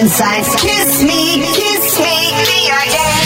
inside. Kiss me, be again.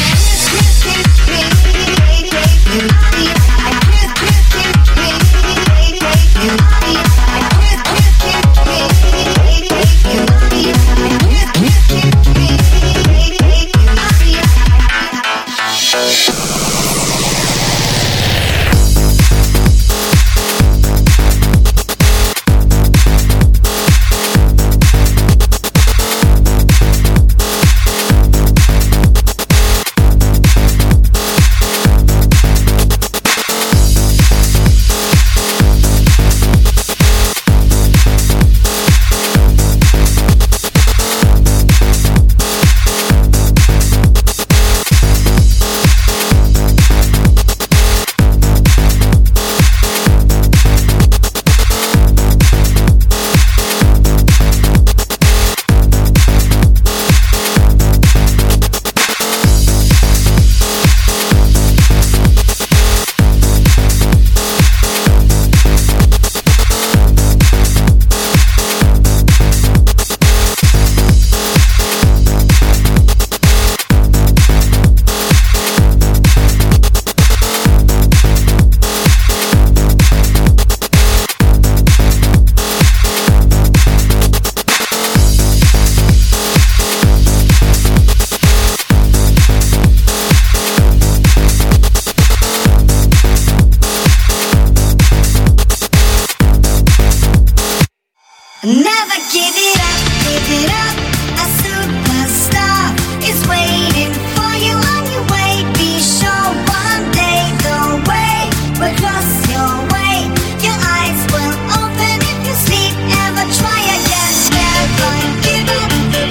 Never give it up, a superstar is waiting for you on your way. Be sure one day the way will cross your way. Your eyes will open if you sleep, ever try again. Never give up,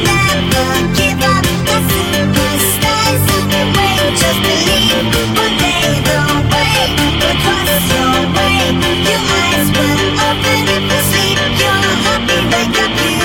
a superstar is on the way. Just believe one day the way will cross your way. Your eyes will open if you sleep, you're happy, wake up you.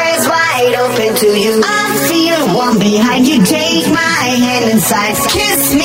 To you, I feel warm behind you. Take my hand inside. Kiss